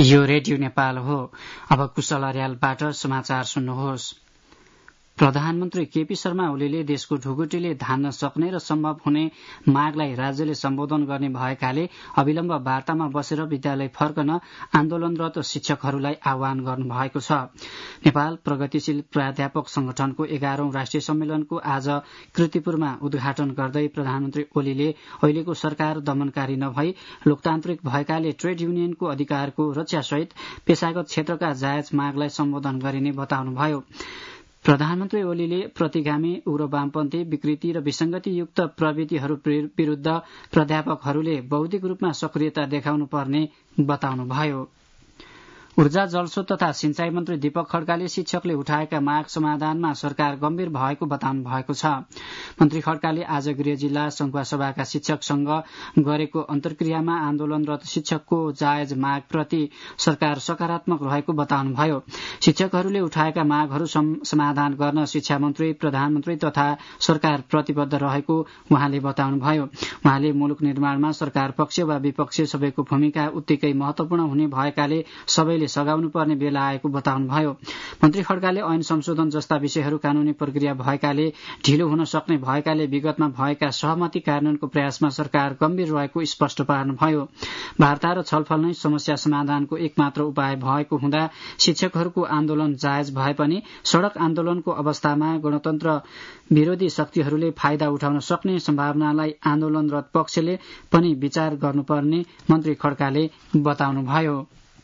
यो रेडियो नेपाल हो। अब कुशल अर्यालबाट समाचार सुन्नुहोस्। प्रधानमन्त्री केपी शर्मा ओलीले देशको ढुकुटीले धान्न सक्ने र सम्भव हुने मागलाई राज्यले सम्बोधन गर्ने भएकाले अविलम्ब वार्तामा बसेर विद्यालय फर्कन आन्दोलनरत शिक्षकहरूलाई आह्वान गर्नुभएको छ। नेपाल प्रगतिशील प्राध्यापक संगठनको 11औं राष्ट्रिय सम्मेलनको आज कृतिपुरमा उद्घाटन गर्दै प्रधानमन्त्री ओलीले अहिलेको सरकार दमनकारी नभई लोकतान्त्रिक भएकाले ट्रेड युनियनको अधिकारको रक्षासहित पेशागत क्षेत्रका जायज मागलाई सम्बोधन गरिने बताउनुभयो। प्रधानमन्त्री ओलीले प्रतिगामी उग्र वामपन्थी विकृति र विसंगतियुक्त प्रवृत्तिहरू विरूद्ध प्राध्यापकहरूले बौद्धिक रूपमा सक्रियता देखाउनु पर्ने बताउनुभयो। ऊर्जा जलस्रोत तथा सिंचाई मन्त्री दीपक खड्काले शिक्षकले उठाएका माग समाधानमा सरकार गम्भीर भएको बताउनु भएको छ। मन्त्री खड्काले आज गृह जिल्ला संखुवासभाका शिक्षकसँग गरेको अन्तर्क्रियामा आन्दोलनरत शिक्षकको जायज मागप्रति सरकार सकारात्मक रहेको बताउनुभयो। शिक्षकहरूले उठाएका मागहरू समाधान गर्न शिक्षा मन्त्री, प्रधानमन्त्री तथा सरकार प्रतिबद्ध रहेको उहाँले बताउनुभयो। उहाँले मुलुक निर्माणमा सरकार पक्ष वा विपक्ष सबैको भूमिका उत्तिकै महत्वपूर्ण हुने भएकाले सबैले सघाउनु पर्ने बेला आएको बताउनुभयो। मन्त्री खड्काले ऐन संशोधन जस्ता विषयहरू कानूनी प्रक्रिया भएकाले ढिलो हुन सक्ने भएकाले विगतमा भएका सहमति कार्यान्वयनको प्रयासमा सरकार गम्भीर रहेको स्पष्ट पार्नुभयो। वार्ता र छलफल नै समस्या समाधानको एकमात्र उपाय भएको हुँदा शिक्षकहरूको आन्दोलन जायज भए पनि सड़क आन्दोलनको अवस्थामा गणतन्त्र विरोधी शक्तिहरूले फाइदा उठाउन सक्ने सम्भावनालाई आन्दोलनरत पक्षले पनि विचार गर्नुपर्ने मन्त्री खड्काले बताउनुभयो।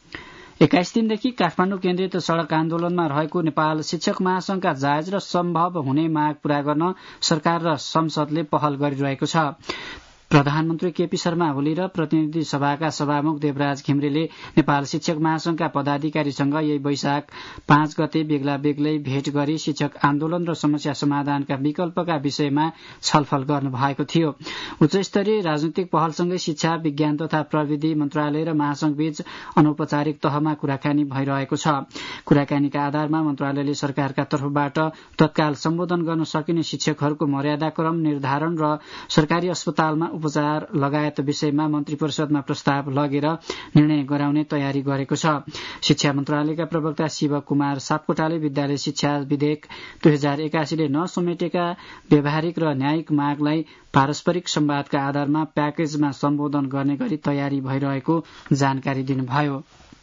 21 दिनदेखि काठमाडौँ केन्द्रित सड़क आन्दोलनमा रहेको नेपाल शिक्षक महासंघका जायज र सम्भव हुने माग पूरा गर्न सरकार र संसदले पहल गरिरहेको छ। प्रधानमन्त्री केपी शर्मा ओली र प्रतिनिधि सभाका सभामुख देवराज घिमिरेले नेपाल शिक्षक महासंघका पदाधिकारीसँग यही वैशाख 5 गते बेग्ला बेग्लै भेट गरी शिक्षक आन्दोलन र समस्या समाधानका विकल्पका विषयमा छलफल गर्नु भएको थियो। उच्चस्तरीय राजनीतिक पहलसँगै शिक्षा, विज्ञान तथा प्रविधि मन्त्रालय र महासंघबीच अनौपचारिक तहमा कुराकानी भइरहेको छ। कुराकानीका आधारमा मन्त्रालयले सरकारका तर्फबाट तत्काल सम्बोधन गर्न सकिने शिक्षकहरूको मर्यादाक्रम निर्धारण र सरकारी अस्पतालमा उपचार लगायत विषयमा मन्त्री परिषदमा प्रस्ताव लगेर निर्णय गराउने तयारी गरेको छ। शिक्षा मन्त्रालयका प्रवक्ता शिव कुमार सापकोटाले विद्यालय शिक्षा विधेयक 2081 ले नसमेटेका व्यावहारिक र न्यायिक मागलाई पारस्परिक संवादका आधारमा प्याकेजमा सम्बोधन गर्ने गरी तयारी भइरहेको जानकारी दिनुभयो।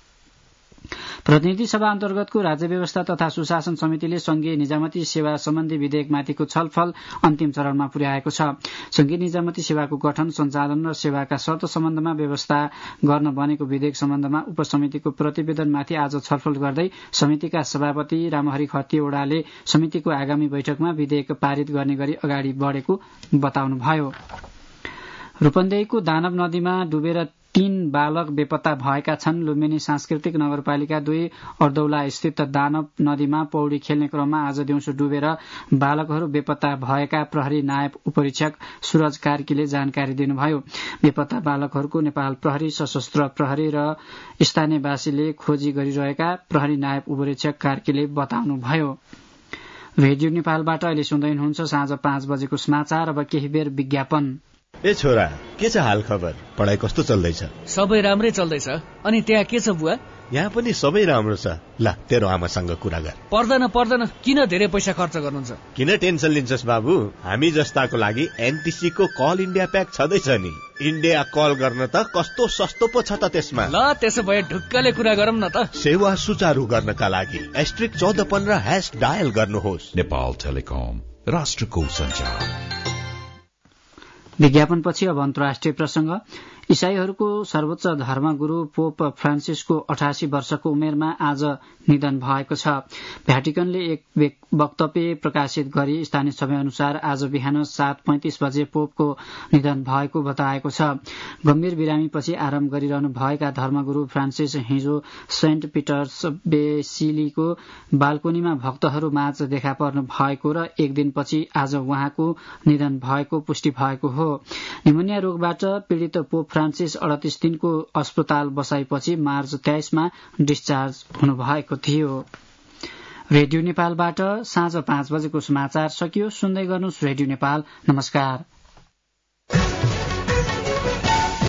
प्रतिनिधि सभा अन्तर्गतको राज्य व्यवस्था तथा सुशासन समितिले संघीय निजामती सेवा सम्बन्धी विधेयकमाथिको छलफल अन्तिम चरणमा पुर्याएको छ। संघीय निजामती सेवाको गठन, सञ्चालन र सेवाका शर्त सम्बन्धमा व्यवस्था गर्न बनेको विधेयक सम्बन्धमा उपसमितिको प्रतिवेदनमाथि आज छलफल गर्दै समितिका सभापति रामहरि खतिवड़ाले समितिको आगामी बैठकमा विधेयक पारित गर्ने गरी अगाडि बढ़ेको बताउनुभयो। रूपन्देहीको दानव नदीमा डुबेर 3 बालक बेपत्ता भएका छन्। लुम्बिनी सांस्कृतिक नगरपालिका 2 अर्दौला स्थित दानव नदीमा पौडी खेल्ने क्रममा आज दिउँसो डुबेर बालकहरू बेपत्ता भएका प्रहरी नायब उपरीक्षक सूरज कार्कीले जानकारी दिनुभयो। बेपत्ता बालकहरूको नेपाल प्रहरी, सशस्त्र प्रहरी र स्थानीयवासीले खोजी गरिरहेका प्रहरी नायब उपरीक्षक कार्कीले बताउनुभयो। रेडियो नेपालबाट अहिले सुन्दै हुनुहुन्छ साँझ 5 बजेको समाचार। अब केही बेर विज्ञापन। ए छोरा, के छ हाल खबर? पढाइ कस्तो चल्दैछ? सबै राम्रै चल्दैछ। अनि त्यहाँ के छ बुवा? यहाँ पनि सबै राम्रो छ। ल, तेरो आमासँग कुरा गर। पर्दैन, किन धेरै पैसा खर्च गर्नुहुन्छ? किन टेन्सन लिन्छस् बाबु? हामी जस्ताको लागि एनटिसी को कल इन्डिया प्याक छँदैछ नि। इन्डिया कल गर्न त कस्तो सस्तो पो छ त त्यसमा। ल, त्यसो भए ढुक्कले कुरा गरौँ न त। सेवा सुचारू गर्नका लागि *1415# डायल गर्नुहोस्। नेपाल टेलिकम, राष्ट्रको सञ्चार। विज्ञापनपछि अब अन्तर्राष्ट्रिय प्रसंग। इसाईहरूको सर्वोच्च धर्मगुरू पोप फ्रान्सिसको 88 वर्षको उमेरमा आज निधन भएको छ। भ्याटिकनले एक वक्तव्य प्रकाशित गरी स्थानीय समय अनुसार आज बिहान 7:35 बजे पोपको निधन भएको बताएको छ। गम्भीर बिरामीपछि आराम गरिरहनु भएका धर्मगुरू फ्रान्सिस हिजो सेन्ट पिटर्स बेसिलीको बाल्कोनीमा भक्तहरू माझ देखा पर्नु भएको र एक दिनपछि आज उहाँको निधन भएको पुष्टि भएको हो। निमोनिया रोगबाट पीड़ित पोप फ्रान्सिस 38 दिनको अस्पताल बसाइपछि मार्च 23 मा डिस्चार्ज हुनुभएको थियो। रेडियो नेपालबाट साँझ 5 बजेको समाचार सकियो। सुन्दै गर्नुहोस् रेडियो नेपाल। नमस्कार।